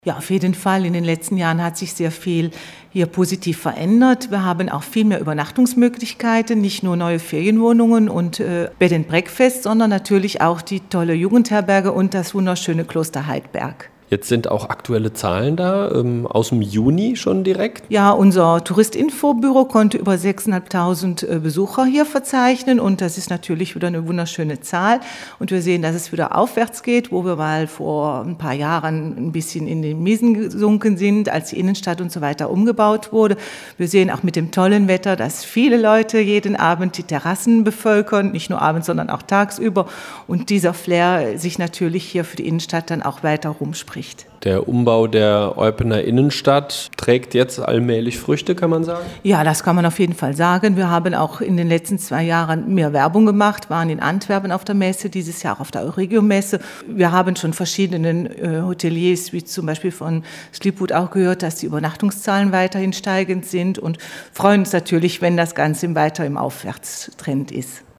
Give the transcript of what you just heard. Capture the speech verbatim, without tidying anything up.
Ja, auf jeden Fall. In den letzten Jahren hat sich sehr viel hier positiv verändert. Wir haben auch viel mehr Übernachtungsmöglichkeiten, nicht nur neue Ferienwohnungen und äh, Bed and Breakfast, sondern natürlich auch die tolle Jugendherberge und das wunderschöne Kloster Heidberg. Jetzt sind auch aktuelle Zahlen da, ähm, aus dem Juni schon direkt. Ja, unser Touristinfobüro konnte über sechstausendfünfhundert äh, Besucher hier verzeichnen und das ist natürlich wieder eine wunderschöne Zahl. Und wir sehen, dass es wieder aufwärts geht, wo wir mal vor ein paar Jahren ein bisschen in den Miesen gesunken sind, als die Innenstadt und so weiter umgebaut wurde. Wir sehen auch mit dem tollen Wetter, dass viele Leute jeden Abend die Terrassen bevölkern, nicht nur abends, sondern auch tagsüber. Und dieser Flair sich natürlich hier für die Innenstadt dann auch weiter rumspricht. Der Umbau der Eupener Innenstadt trägt jetzt allmählich Früchte, kann man sagen? Ja, das kann man auf jeden Fall sagen. Wir haben auch in den letzten zwei Jahren mehr Werbung gemacht, waren in Antwerpen auf der Messe, dieses Jahr auf der Euregio-Messe. Wir haben schon verschiedenen äh, Hoteliers, wie zum Beispiel von Sleepwood auch gehört, dass die Übernachtungszahlen weiterhin steigend sind und freuen uns natürlich, wenn das Ganze weiter im Aufwärtstrend ist.